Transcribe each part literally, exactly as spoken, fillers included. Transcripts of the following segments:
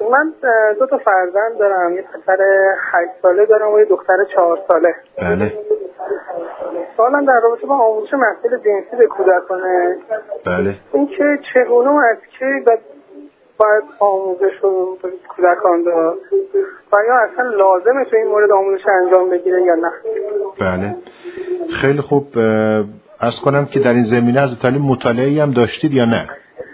من دو تا فرزند دارم، یه پسر هشت ساله دارم و یه دختر چهار ساله. بله. سوالم در رابطه با آموزش مسائل جنسی به کودکانه. بله. این که چگونه و از کی باید آموزش رو به کودکان داد و یا اصلا لازمه تو این مورد آموزش انجام بگیره یا نه؟ بله. خیلی خوب. عرض کنم که در این زمینه از تعلیم مطالعه‌ای هم داشتید یا نه؟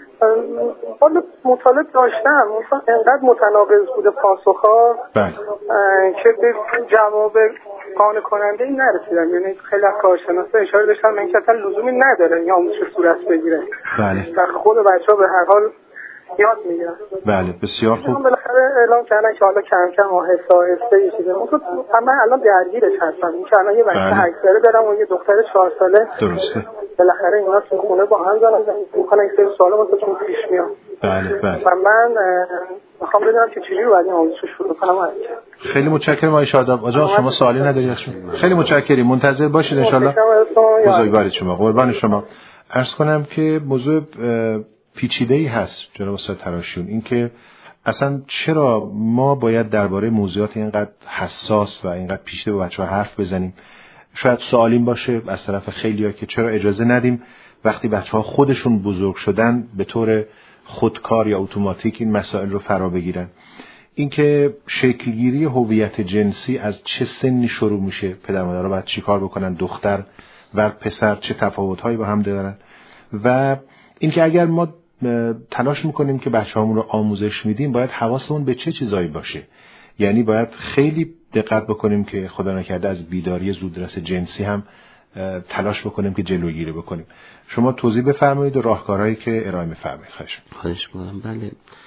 حالا مطالعه داشتم، مثلا انقدر متناقض بوده پاسخ‌ها بله. که به جواب قانع کننده ای نرسیدم. یعنی خیلی از کارشناسا اشاره داشتن این که اصلا لزومی نداره این آموزش صورت بگیره. بله. در خود بچه‌ها به هر حال یاد میگیرن. بله بسیار خوب. من بالاخره اعلام کردن که حالا کم کم آهسته آهسته یه چیزه. من الان درگیرش هستم. این که الان یه بچه هشت ساله دارم و یه دختر چهار ساله. درسته. بالاخره اینا تو خونه با هم زدن میکنن یک سری سوالا واسهشون پیش میاد. بله بله. و من میخوام بدونم که چجوری باید این آموزش شروع کنم. خیلی متشکرم آقای شاداب. آقا شما سوالی ندارید ازشون؟ خیلی متشکرم. منتظر باشید ان شاءالله. بزرگوارید شما. قربان شما. عرض کنم که موضوع پیچیده‌ای هست جناب استاد تراشیون. این که اصلا چرا ما باید درباره موضوعات اینقدر حساس و اینقدر پیچیده با بچه‌ها حرف بزنیم؟ شاید سوال این باشه از طرف خیلی‌ها که چرا اجازه ندیم وقتی بچه‌ها خودشون بزرگ شدن به طور خودکار یا اتوماتیک این مسائل رو فرا بگیرن. اینکه شکلگیری هویت جنسی از چه سنی شروع میشه، پدر مادرها باید چیکار بکنن، دختر و پسر چه تفاوت‌هایی با هم دارن، و اینکه اگر ما تلاش میکنیم که بچه‌هامون رو آموزش میدیم باید حواسمون به چه چیزایی باشه. یعنی باید خیلی دقت بکنیم که خدا نکرده از بیداری زودرس جنسی هم تلاش بکنیم که جلوگیری بکنیم. شما توضیح بفرمایید و راهکارهایی که ارائه می‌فرمایید. خواهش می‌کنم. بله.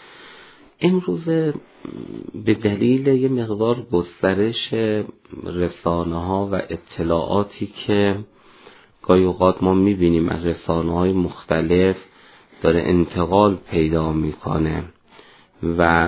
امروز به دلیل یه مقدار گسترش رسانه‌ها و اطلاعاتی که گاهی اوقات ما می‌بینیم از رسانه‌های مختلف داره انتقال پیدا میکنه و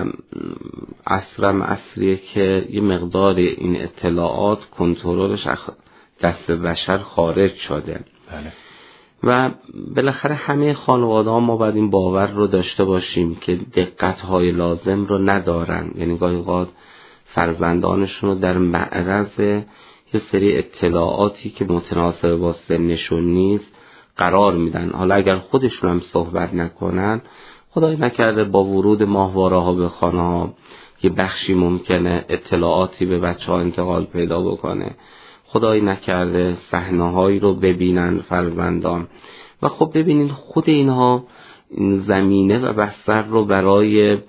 عصرم عصریه که یه مقدار این اطلاعات کنترلش دست بشر خارج شده. بله. و بالاخره همه خانواده ها ما باید این باور رو داشته باشیم که دقت های لازم رو ندارن. یعنی گاهی اوقات فرزندانشون رو در معرض یه سری اطلاعاتی که متناسب با سنشون نیست قرار میدن. حالا اگر خودشون هم صحبت نکنن، خدای نکرده با ورود ماهواره ها به خانه ها یه بخشی ممکنه اطلاعاتی به بچه ها انتقال پیدا بکنه. خدای نکرده صحنه هایی رو ببینن فرزندان و خب ببینین خود اینها این زمینه و بستر رو برای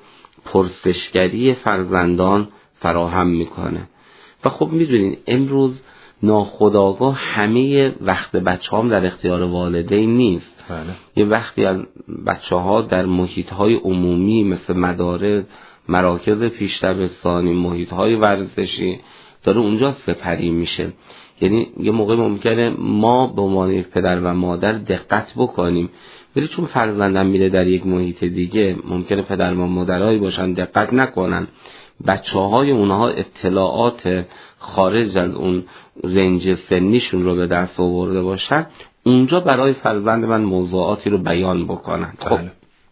پرسشگری فرزندان فراهم میکنه. و خب میدونین امروز ناخودآگاه همه وقت بچه هم در اختیار والدین نیست. بله. یه وقتی از بچه ها در محیط های عمومی مثل مدارس، مراکز پیش‌دبستانی، محیط های ورزشی داره اونجا سپری میشه. یعنی یه موقع ممکنه ما به عنوان پدر و مادر دقت بکنیم، ولی چون فرزندم میره در یک محیط دیگه ممکنه پدر و مادرایی باشن دقت نکنن، بچه های اونها اطلاعات خارج از اون رنج سنیشون رو به دست آورده باشن، اونجا برای فرزند من موضوعاتی رو بیان بکنن. خب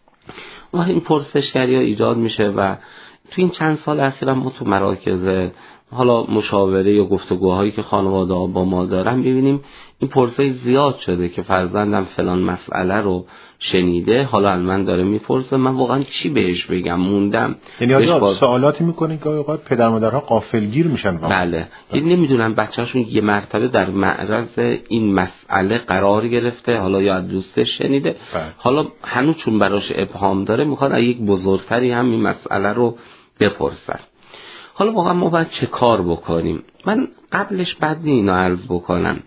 و این پرسشگری ها ایجاد میشه و تو این چند سال اخیر ما تو مراکز حالا مشاوره یا گفتگوهایی که خانواده ها با ما دارن میبینیم این پرسش زیاد شده که فرزندم فلان مسئله رو شنیده، حالا از من داره میپرسه، من واقعا چی بهش بگم، موندم. یعنی آیا سوالاتی میکنین که اوقات پدر مادرها غافلگیر میشن واقعا؟ بله. یعنی نمیدونن بچه‌شون یه مرتبه در معرض این مسئله قرار گرفته، حالا یا از دوستش شنیده، بله. حالا هنوز چون براش ابهام داره میخواد از یک بزرگتری هم این مسئله رو بپرسن. حالا واقعا ما باید چه کار بکنیم؟ من قبلش بعد اینو عرض بکنم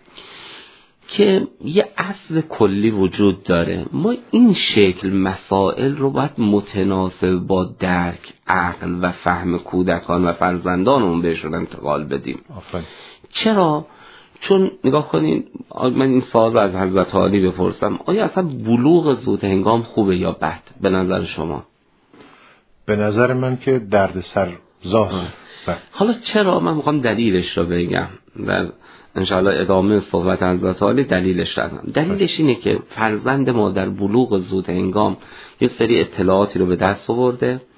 که یه اصل کلی وجود داره. ما این شکل مسائل رو باید متناسب با درک، عقل و فهم کودکان و فرزندانمون بهشون انتقال بدیم. آفرین. چرا؟ چون نگاه کنین، من این سوال رو از حضرت عالی بپرسم، آیا اصلا بلوغ زود هنگام خوبه یا بد به نظر شما؟ به نظر من که دردسر ظاهر. حالا چرا؟ من میخوام دلیلش رو بگم در انشاءالله ادامه صحبت حضرت عالی دلیلش رو دارم. دلیلش اینه که فرزند ما در بلوغ زود هنگام یه سری اطلاعاتی رو به دست آورده،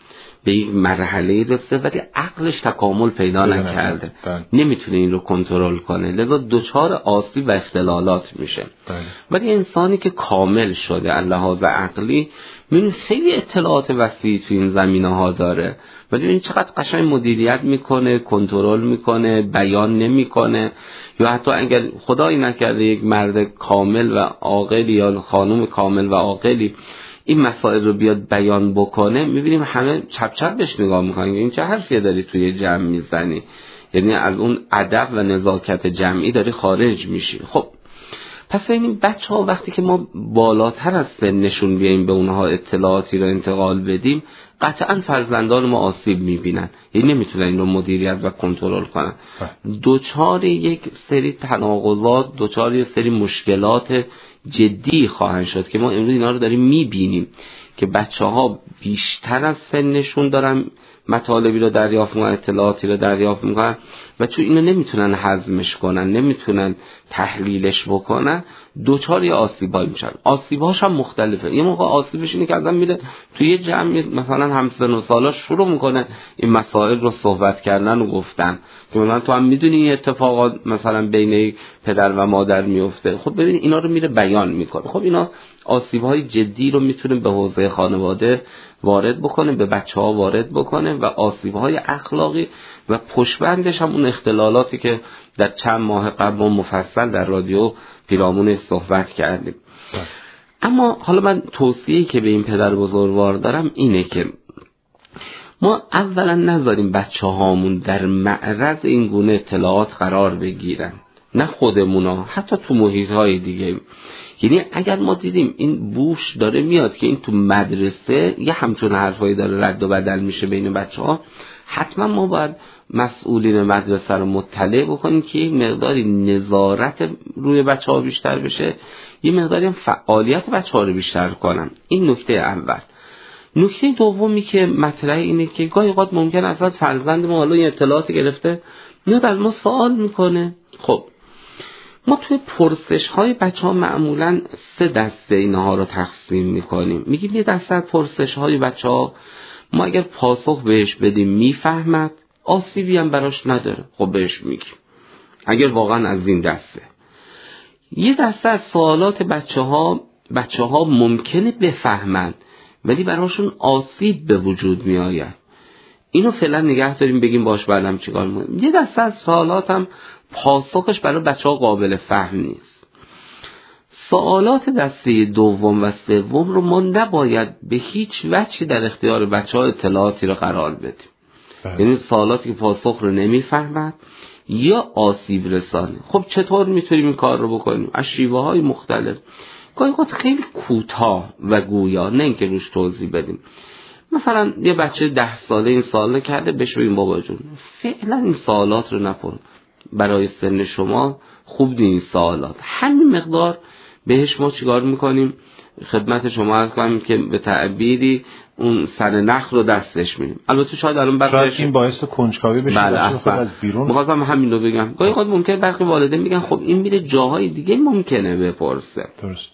به یک مرحله رسیده ولی عقلش تکامل پیدا نکرده، نمیتونه این رو کنترل کنه، لذا دچار آسیب و اختلالات میشه. ولی انسانی که کامل شده لحاظ عقلی میبینی خیلی اطلاعات وسیعی تو این زمینه ها داره، ولی این چقدر قشنگ مدیریت میکنه، کنترل میکنه، بیان نمیکنه. یا حتی اگر خدایی نکرده یک مرد کامل و عاقلی یا خانم کامل و عاقلی این مسائل رو بیاد بیان بکنه، میبینیم همه چپ چپ بهش نگاه میکنن، این چه حرفیه داری توی جمع میزنی، یعنی از اون ادب و نزاکت جمعی داری خارج میشی. خب پس این بچه ها وقتی که ما بالاتر از سنشون بیاییم به اونها اطلاعاتی رو انتقال بدیم، قطعا فرزندان ما آسیب میبینن، یعنی نمیتونن این رو مدیریت و کنترل کنن، دوچار یک سری تناقضات، دوچار یک سری مشکلات جدی خواهند شد که ما امروز اینا رو داریم میبینیم که بچه ها بیشتر از سنشون دارن مطالبی رو دریافت میکنن، اطلاعاتی رو دریافت میکنن و چون اینو نمیتونن هضمش کنن، نمیتونن تحلیلش بکنن، دوچار یه آسیبایی میشن. آسیباش هم مختلفه. یه موقع آسیبش اینه که آدم میره توی یه جمع مثلا همسن و سالاش شروع میکنه این مسائل رو صحبت کردن و گفتن که مثلا تو هم میدونی این اتفاقات مثلا بین پدر و مادر میفته، خب ببین اینا رو میره بیان میکنه. خب اینا آسیب‌های جدی رو میتونه به حوزه خانواده وارد بکنه، به بچه‌ها وارد بکنه و آسیب‌های اخلاقی و پشتبندش هم اون اختلالاتی که در چند ماه قبل ما مفصل در رادیو پیرامون صحبت کردیم. اما حالا من توصیه‌ای که به این پدر بزرگوار دارم اینه که ما اولا نذاریم بچه‌هامون در معرض این گونه اطلاعات قرار بگیرن، نه خودمونا، حتی تو محیط‌های دیگه. یعنی اگر ما دیدیم این بوش داره میاد که این تو مدرسه یه همچون حرفایی داره رد و بدل میشه بین بچه‌ها، حتما ما باید مسئولین مدرسه رو مطلع بکنیم که یک مقداری نظارت روی بچه‌ها بیشتر بشه، یه مقداری هم فعالیت بچه‌ها رو بیشتر کنن. این نکته اول. نکته دومی که مطرح اینه که گاهی اوقات ممکن است فرزند ما حالا این اطلاعات گرفته میاد از ما سوال میکنه. خب ما توی پرسش های بچه ها معمولا سه دسته اینها رو تقسیم میکنیم. میگیم یه دسته پرسش های بچه ها ما اگر پاسخ بهش بدیم میفهمد، آسیبی هم براش نداره، خب بهش میگیم اگر واقعا از این دسته. یه دسته از سوالات بچه ها بچه ها ممکنه بفهمند ولی براشون آسیب به وجود میآید، اینو فعلا نگه داریم بگیم باش بعدم چیکار می‌کنیم. یه دسته از سوالات هم پاسخش برای بچه‌ها قابل فهم نیست. سوالات دسته دوم و سوم رو ما نباید به هیچ وجهی در اختیار بچه‌ها اطلاعاتی رو قرار بدیم. یعنی سوالاتی که پاسخ رو نمیفهمند یا آسیب رسانه. خب چطور میتونیم این کار رو بکنیم؟ از شیوه‌های مختلف. گاهی اوقات خیلی کوتاه و گویا، نه اینکه روش توضیح بدیم. مثلا یه بچه ده ساله این سوال کرده، بهش بگیم بابا جون فعلا این سوالات رو نپرس، برای سن شما خوب نیست سوالات. همین مقدار بهش ما چیکار میکنیم؟ خدمت شما عرض کنم که به تعبیری اون سر نخ رو دستش میدیم. البته شاید الان بخش این باعث کنجکاوی بشه، بله خود از بیرون. می‌خواستم همین رو بگم. گاهی اوقات ممکنه برخی والدین میگن خب این میره جاهای دیگه ممکنه بپرسه. درست.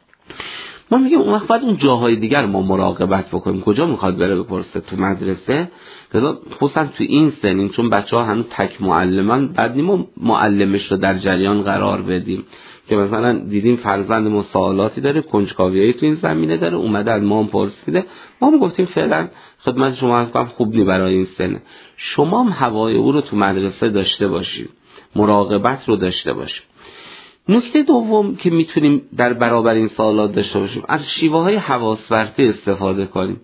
ما میگیم اون وقت باید اون جاهای دیگر ما مراقبت بکنیم. کجا میخواد بره بپرسه؟ تو مدرسه؟ لذا خصوصا تو این سنین چون بچه‌ها هنوز تک معلمان، بعد نیم معلمش رو در جریان قرار بدیم که مثلا دیدیم فرزند ما سوالاتی داره، کنجکاویایی تو این زمینه داره، اومده از ما هم پرسیده، ما هم گفتیم فعلا خدمت شما هستم خوب نی برای این سن. شما هم هوای او رو تو مدرسه داشته باشید، مراقبت رو داشته باشید. نکته دوم که میتونیم در برابر این سوالات داشته باشیم، از شیوه‌های حواس‌ورزی استفاده کنیم.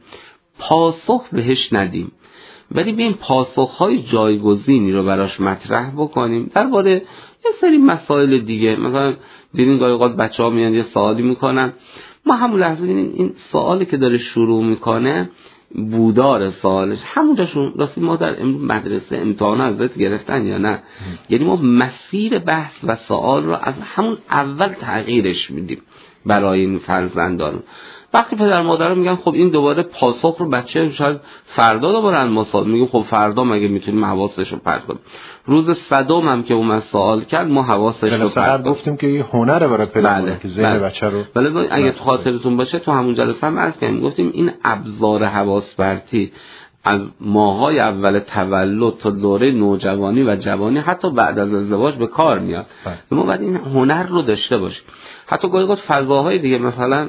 پاسخ بهش ندیم ولی بیایم پاسخ‌های جایگزینی رو براش مطرح بکنیم درباره یه سری مسائل دیگه. مثلا دیدین گاهی اوقات بچه‌ها میان یه سوالی میکنن، ما همون لحظه ببینیم این سوالی که داره شروع میکنه بودار سوالش همونجاشون راستی ما در مدرسه امتحان ازت گرفتن یا نه، یعنی ما مسیر بحث و سوال رو از همون اول تغییرش میدیم برای این فرزندان. وقتی پدر مادر میگن خب این دوباره پاسخ رو بچه شاید فردا دوباره از ما سوال، میگیم خب فردا مگه میتونیم حواسش رو پرت کنیم؟ روز صدام هم که اومد سوال کرد ما حواسش رو پرت گفتیم که این هنره برای پدر بله. که ذهن بله. بچه رو ولی اگه تو خاطرتون باشه تو همون جلسه هم عرض کردیم، گفتیم این ابزار حواس پرتی از ماهای اول تولد تا دوره نوجوانی و جوانی حتی بعد از ازدواج به کار میاد. ما باید این هنر رو داشته باشیم. حتی گاهی اوقات فضاهای دیگه، مثلا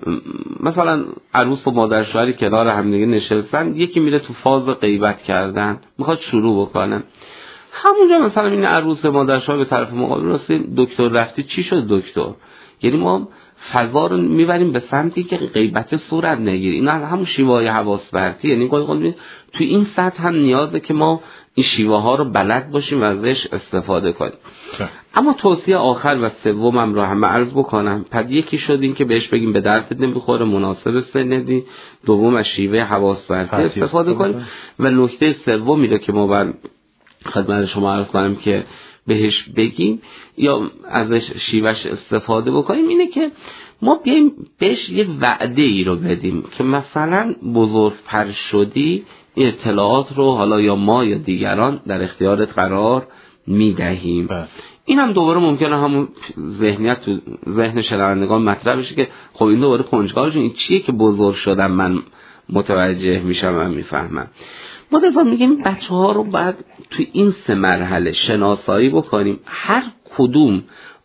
مثلا عروس و مادر شوهری کنار هم دیگه نشستن، یکی میره تو فاز غیبت کردن، میخواد شروع بکنه، همونجا مثلا این عروس مادر شوهر به طرف مقابل رسید، دکتر رفتی چی شد دکتر؟ یعنی ما فضا رو میبریم به سمتی که غیبت صورت نگیره. این همون شیوه های حواس پرتی. یعنی تو این سطح هم نیازه که ما این شیوه ها رو بلد باشیم و ازش استفاده کنیم. اما توصیه آخر و سومم رو هم عرض بکنم. پس یکی شد این که بهش بگیم به دردت نمیخوره، مناسب سندی. دوم از شیوه حواس پرتی استفاده کنیم. و نکته سومی رو که ما بر خدمت شما عرض کنم که بهش بگیم یا ازش شیوهش استفاده بکنیم اینه که ما بیایم بهش یه وعده ای رو بدیم که مثلا بزرگتر شدی این اطلاعات رو حالا یا ما یا دیگران در اختیارت قرار میدهیم. این هم دوباره ممکنه همون ذهنیت تو ذهن شنوندگان مطرح بشه که خب این دوباره کنجکاوش این چیه که بزرگ شدم من متوجه میشم و میفهمم. ما دفعه میگیم بچه ها رو باید تو این سه مرحله شناسایی بکنیم، هر کدوم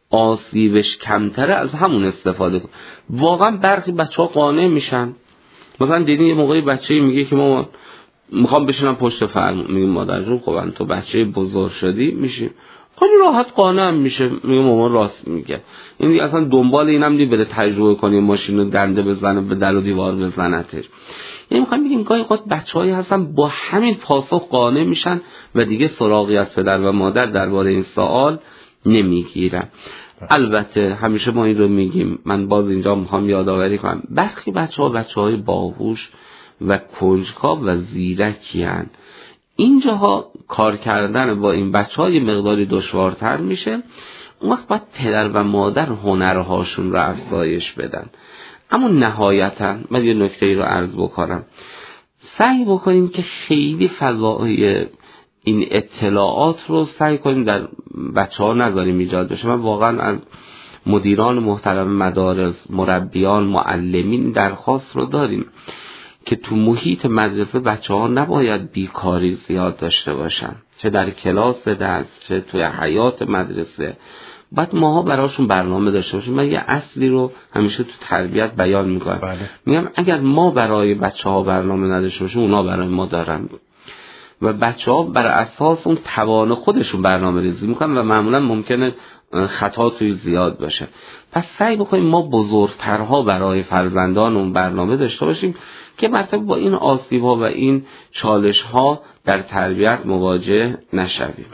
آسیبش کمتره از همون استفاده کنیم. واقعا برخی بچه ها قانع میشن. مثلا دیدین یه موقعی بچه‌ای میگه که ما میخوام بشینم پشت فرمون، میگیم مادر جون خب تو بچه بزرگ شدی میشی، خیلی راحت قانع میشه، میگه مامان راست میگه. این دیگه اصلا دنبال اینم نی بره تجربه کنه ماشین رو دنده بزنه به در و دیوار بزنتش. یعنی میخوایم بگیم گاهی اوقات بچه‌هایی هستن با همین پاسخ قانع میشن و دیگه سراغی از پدر و مادر درباره این سوال نمیگیرن. البته همیشه ما این رو میگیم، من باز اینجا میخوام یادآوری کنم، برخی بچه‌ها بچه‌های باهوش و کنجکاو و زیرکی هستند. اینجاها کار کردن با این بچه‌ها یه مقداری دشوارتر میشه. اون وقت باید پدر و مادر هنرهاشون رو افزایش بدن. اما نهایتاً من یه نکته ای رو عرض بکنم، سعی بکنیم که خیلی فضای این اطلاعات رو سعی کنیم در بچه‌ها نذاریم ایجاد بشه. من واقعا از مدیران محترم مدارس، مربیان، معلمین درخواست رو داریم که تو محیط مدرسه بچه‌ها نباید بیکاری زیاد داشته باشن، چه در کلاس درس چه توی حیات مدرسه. بعد ماها براشون برنامه داشته باشیم. من یه اصلی رو همیشه تو تربیت بیان میکنم، بله. میگم اگر ما برای بچه‌ها برنامه نداشته باشیم اونا برای ما دارن و بچه‌ها بر اساس اون توان خودشون برنامه ریزی میکنن و معمولا ممکنه خطا توی زیاد باشه. پس سعی بکنیم ما بزرگترها برای فرزندانمون برنامه داشته باشیم که مرتبط با این آسیب‌ها و این چالش‌ها در تربیت مواجه نشویم.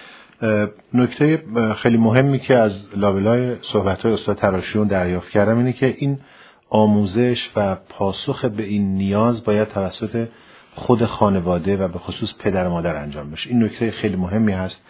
نکته خیلی مهمی که از لابلای صحبت‌های استاد تراشیون دریافت کردم اینه که این آموزش و پاسخ به این نیاز باید توسط خود خانواده و به خصوص پدر و مادر انجام بشه. این نکته خیلی مهمی هست.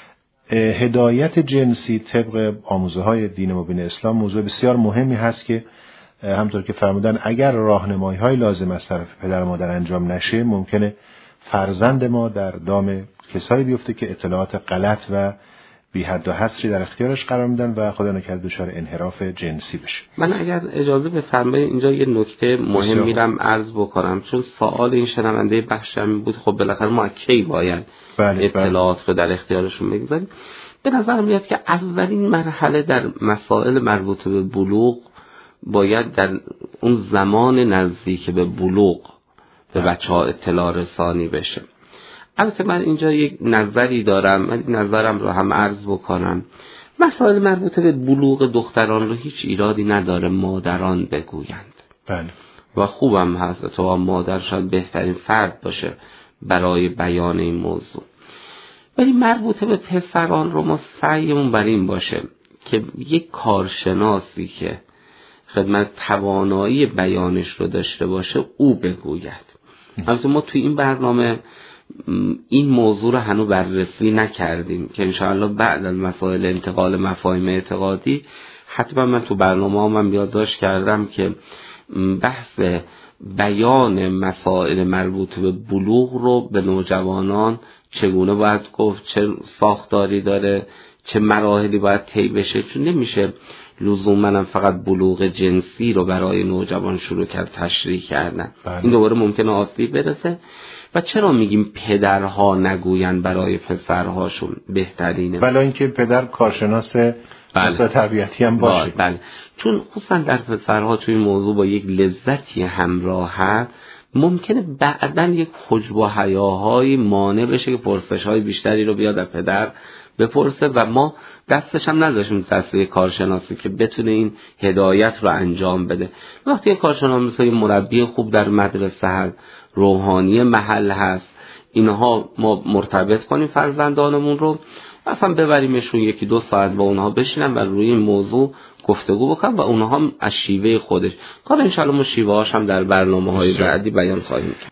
هدایت جنسی طبق آموزه‌های دین مبین اسلام موضوع بسیار مهمی هست که همطور که فرمودن اگر راهنمایی‌های لازم از طرف پدر و مادر انجام نشه ممکنه فرزند ما در دام کسایی بیفته که اطلاعات غلط و بی حد و حصری در اختیارش قرار میدن و خدا نکرده دچار انحراف جنسی بشه. من اگر اجازه بفرمایید اینجا یه نکته مهم میرم عرض بکنم، چون سوال این شنونده بخشم بود خب بالاخره ما کی باید بله اطلاعات بله. رو در اختیارشون بگذاریم. به نظر میاد که اولین مرحله در مسائل مربوط به بلوغ باید در اون زمان نزدیک به بلوغ به بچه‌ها اطلاع رسانی بشه. البته من اینجا یک نظری دارم، من این نظرم رو هم عرض بکنم. مسائل مربوط به بلوغ دختران رو هیچ ایرادی نداره مادران بگویند. بله. و خوبم هست تو مادر شاید بهترین فرد باشه برای بیان این موضوع. ولی مربوط به پسران رو ما سعیمون بر این باشه که یک کارشناسی که خدمت توانایی بیانش رو داشته باشه او بگوید. البته ما توی این برنامه این موضوع رو هنوز بررسی نکردیم که انشاءالله بعد از مسائل انتقال مفاهیم اعتقادی حتما من تو برنامه ها من یادداشت کردم که بحث بیان مسائل مربوط به بلوغ رو به نوجوانان چگونه باید گفت، چه ساختاری داره، چه مراحلی باید طی بشه، چون نمیشه لزوما فقط بلوغ جنسی رو برای نوجوان شروع کرد تشریح کردن. بله. این دوباره ممکنه آسیب برسه. و چرا میگیم پدرها نگوین برای پسرهاشون بهترینه؟ ولی اینکه پدر کارشناس بله. طبیعتی هم باشه. بله. چون خصوصا در پسرها توی این موضوع با یک لذتی همراه هست، ممکنه بعداً یک حجب و حیاهای مانع بشه که پرسش‌های بیشتری رو بیاد از پدر بپرسه و ما دستش هم نذاشیم دست یک کارشناسی که بتونه این هدایت رو انجام بده. وقتی یک کارشناس مثل مربی خوب در مدرسه هست، روحانی محل هست، اینها ما مرتبط کنیم فرزندانمون رو، اصلا ببریمشون یکی دو ساعت با اونها بشینن و روی این موضوع گفتگو بکنم و اونها هم از شیوه خودش کار. انشالله ما شیوه هاش هم در برنامه های بعدی بیان خواهیم کرد.